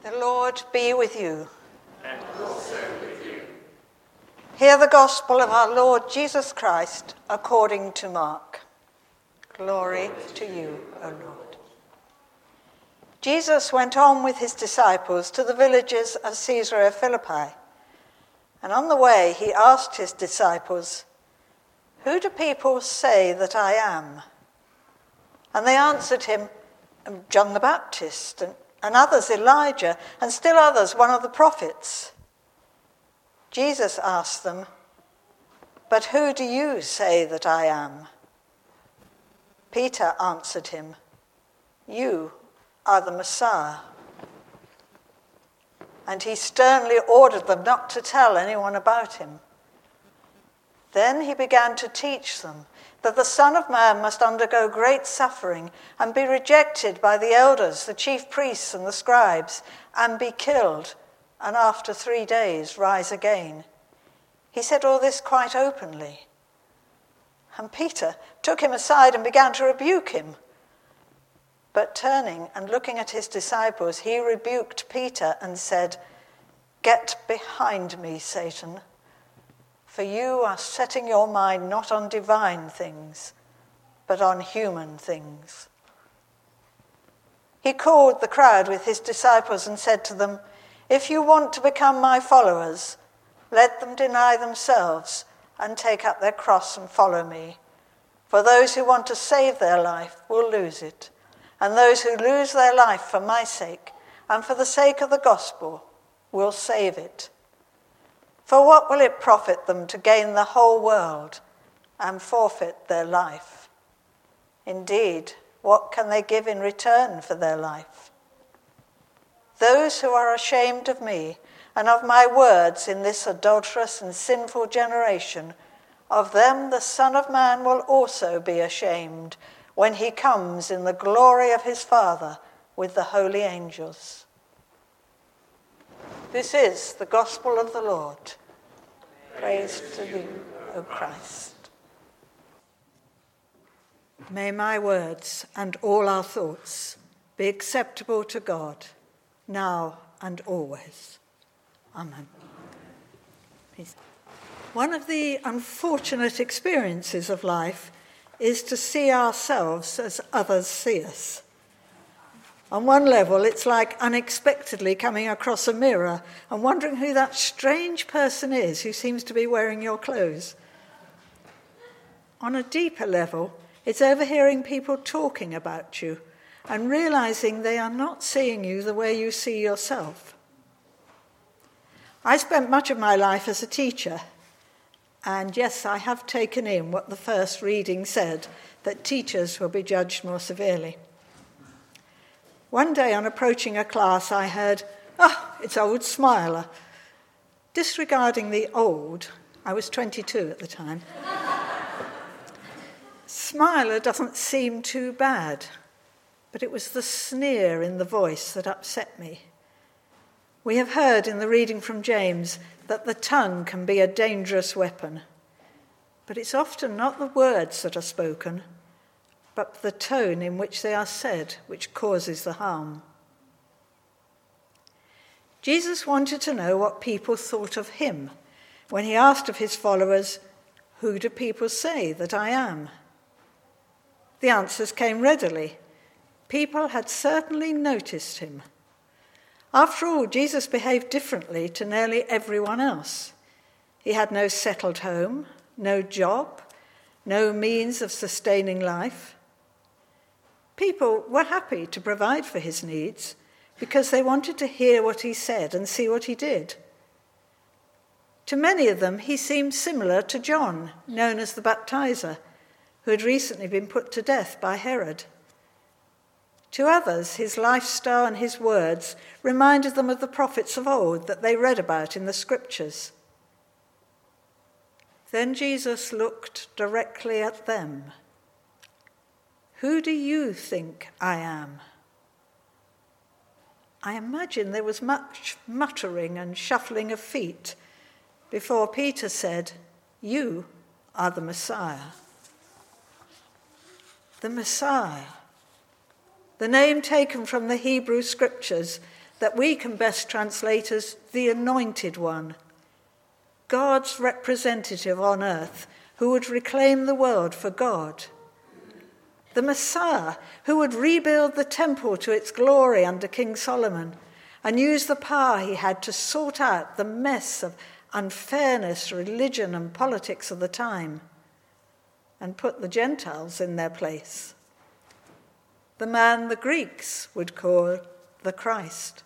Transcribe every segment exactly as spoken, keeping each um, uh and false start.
The Lord be with you. And also with you. Hear the gospel of our Lord Jesus Christ according to Mark. Glory to you, O Lord. Jesus went on with his disciples to the villages of Caesarea Philippi. And on the way he asked his disciples, "Who do people say that I am?" And they answered him, "John the Baptist, and, and others Elijah, and still others one of the prophets." Jesus asked them, "But who do you say that I am?" Peter answered him, "You are the Messiah." And he sternly ordered them not to tell anyone about him. Then he began to teach them that the Son of Man must undergo great suffering and be rejected by the elders, the chief priests and the scribes, and be killed, and after three days rise again. He said all this quite openly. And Peter took him aside and began to rebuke him. But turning and looking at his disciples, he rebuked Peter and said, "Get behind me, Satan, for you are setting your mind not on divine things, but on human things." He called the crowd with his disciples and said to them, "If you want to become my followers, let them deny themselves and take up their cross and follow me. For those who want to save their life will lose it, and those who lose their life for my sake and for the sake of the gospel will save it. For what will it profit them to gain the whole world and forfeit their life? Indeed, what can they give in return for their life? Those who are ashamed of me and of my words in this adulterous and sinful generation, of them the Son of Man will also be ashamed when he comes in the glory of his Father with the holy angels." This is the gospel of the Lord. Praise to you, O Christ. May my words and all our thoughts be acceptable to God, now and always. Amen. Peace. One of the unfortunate experiences of life is to see ourselves as others see us. On one level, it's like unexpectedly coming across a mirror and wondering who that strange person is who seems to be wearing your clothes. On a deeper level, it's overhearing people talking about you and realizing they are not seeing you the way you see yourself. I spent much of my life as a teacher, and yes, I have taken in what the first reading said, that teachers will be judged more severely. One day on approaching a class, I heard, "Oh, it's old Smiler." Disregarding the old, I was twenty-two at the time. Smiler doesn't seem too bad, but it was the sneer in the voice that upset me. We have heard in the reading from James that the tongue can be a dangerous weapon, but it's often not the words that are spoken, but the tone in which they are said, which causes the harm. Jesus wanted to know what people thought of him when he asked of his followers, "Who do people say that I am?" The answers came readily. People had certainly noticed him. After all, Jesus behaved differently to nearly everyone else. He had no settled home, no job, no means of sustaining life. People were happy to provide for his needs because they wanted to hear what he said and see what he did. To many of them, he seemed similar to John, known as the Baptizer, who had recently been put to death by Herod. To others, his lifestyle and his words reminded them of the prophets of old that they read about in the scriptures. Then Jesus looked directly at them. "Who do you think I am?" I imagine there was much muttering and shuffling of feet before Peter said, "You are the Messiah." The Messiah, the name taken from the Hebrew scriptures that we can best translate as the Anointed One, God's representative on earth who would reclaim the world for God. The Messiah who would rebuild the temple to its glory under King Solomon and use the power he had to sort out the mess of unfairness, religion and politics of the time and put the Gentiles in their place. The man the Greeks would call the Christ.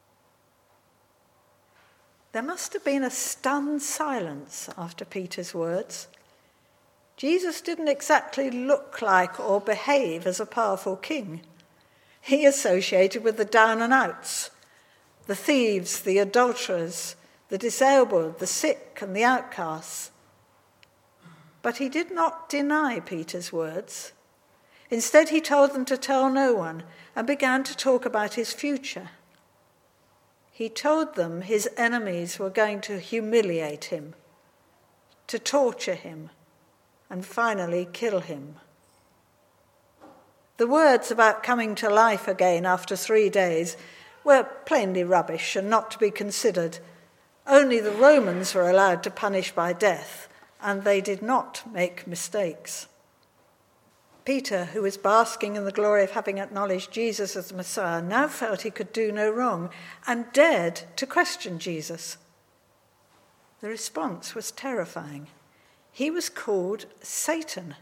There must have been a stunned silence after Peter's words. Jesus didn't exactly look like or behave as a powerful king. He associated with the down and outs, the thieves, the adulterers, the disabled, the sick and the outcasts. But he did not deny Peter's words. Instead, he told them to tell no one and began to talk about his future. He told them his enemies were going to humiliate him, to torture him, and finally kill him. The words about coming to life again after three days were plainly rubbish and not to be considered. Only the Romans were allowed to punish by death, and they did not make mistakes. Peter, who was basking in the glory of having acknowledged Jesus as the Messiah, now felt he could do no wrong and dared to question Jesus. The response was terrifying. He was called Satan.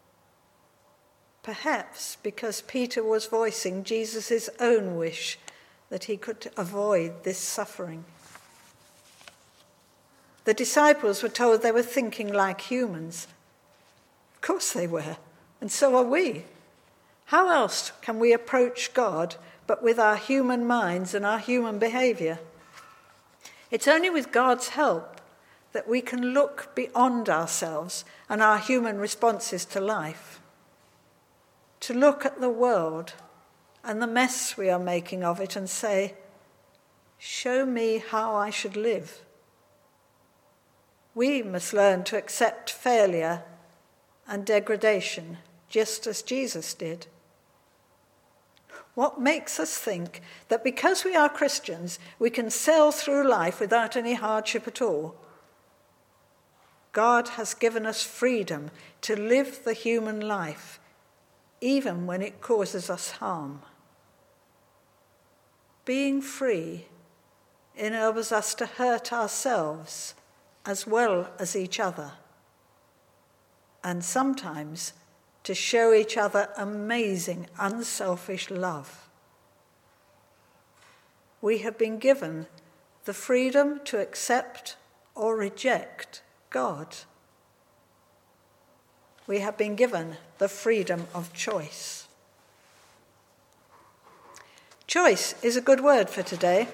Perhaps because Peter was voicing Jesus' own wish that he could avoid this suffering. The disciples were told they were thinking like humans. Of course they were. And so are we. How else can we approach God but with our human minds and our human behaviour? It's only with God's help that we can look beyond ourselves and our human responses to life, to look at the world and the mess we are making of it and say, show me how I should live. We must learn to accept failure and degradation, just as Jesus did. What makes us think that because we are Christians, we can sail through life without any hardship at all? God has given us freedom to live the human life, even when it causes us harm. Being free enables us to hurt ourselves as well as each other, and sometimes to show each other amazing, unselfish love. We have been given the freedom to accept or reject God. We have been given the freedom of choice. Choice is a good word for today.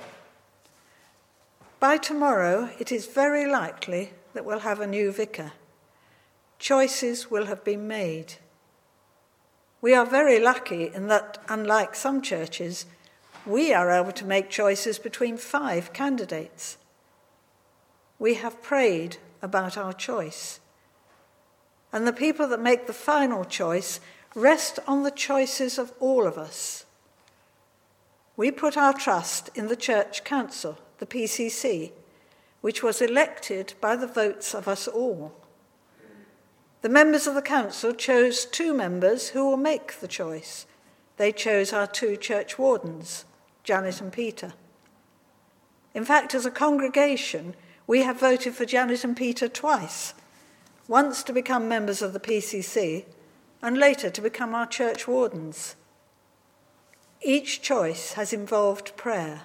By tomorrow, it is very likely that we'll have a new vicar. Choices will have been made. We are very lucky in that, unlike some churches, we are able to make choices between five candidates. We have prayed about our choice. And the people that make the final choice rest on the choices of all of us. We put our trust in the Church Council, the P C C, which was elected by the votes of us all. The members of the council chose two members who will make the choice. They chose our two church wardens, Janet and Peter. In fact, as a congregation, we have voted for Janet and Peter twice, once to become members of the P C C and later to become our church wardens. Each choice has involved prayer.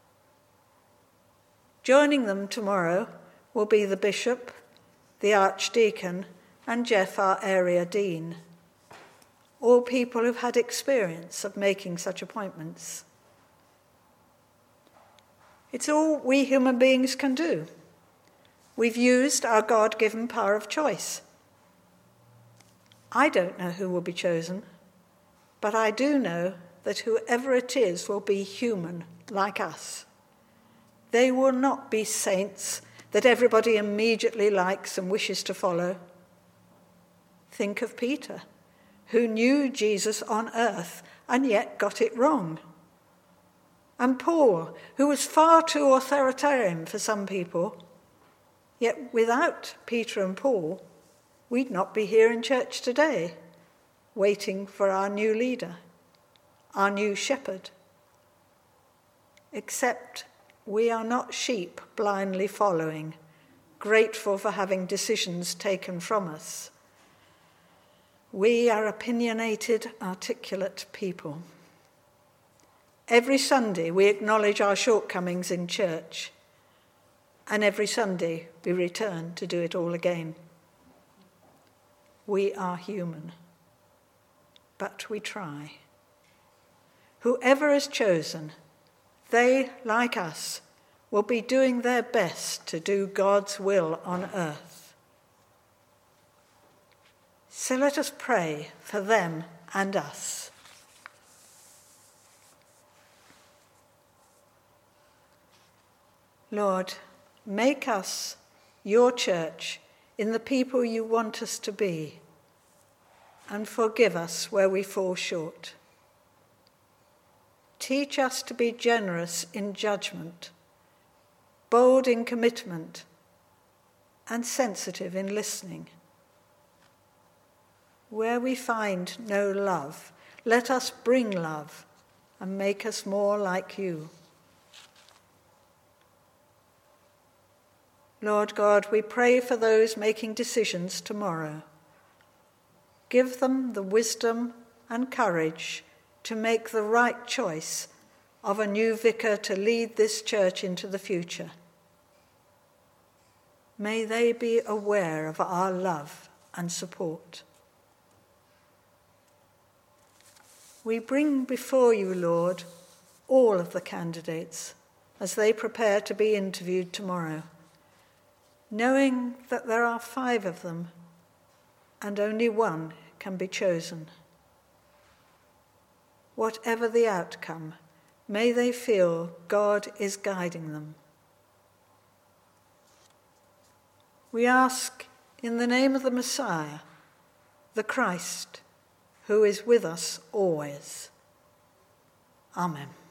Joining them tomorrow will be the bishop, the archdeacon, and Jeff, our area dean, all people who've had experience of making such appointments. It's all we human beings can do. We've used our God-given power of choice. I don't know who will be chosen, but I do know that whoever it is will be human, like us. They will not be saints that everybody immediately likes and wishes to follow. Think of Peter, who knew Jesus on earth and yet got it wrong. And Paul, who was far too authoritarian for some people, yet without Peter and Paul, we'd not be here in church today, waiting for our new leader, our new shepherd. Except we are not sheep blindly following, grateful for having decisions taken from us. We are opinionated, articulate people. Every Sunday we acknowledge our shortcomings in church, and every Sunday we return to do it all again. We are human, but we try. Whoever is chosen, they, like us, will be doing their best to do God's will on earth. So let us pray for them and us. Lord, make us, your church, in the people you want us to be, and forgive us where we fall short. Teach us to be generous in judgment, bold in commitment, and sensitive in listening. Where we find no love, let us bring love and make us more like you. Lord God, we pray for those making decisions tomorrow. Give them the wisdom and courage to make the right choice of a new vicar to lead this church into the future. May they be aware of our love and support. We bring before you, Lord, all of the candidates as they prepare to be interviewed tomorrow, knowing that there are five of them and only one can be chosen. Whatever the outcome, may they feel God is guiding them. We ask in the name of the Messiah, the Christ, who is with us always. Amen.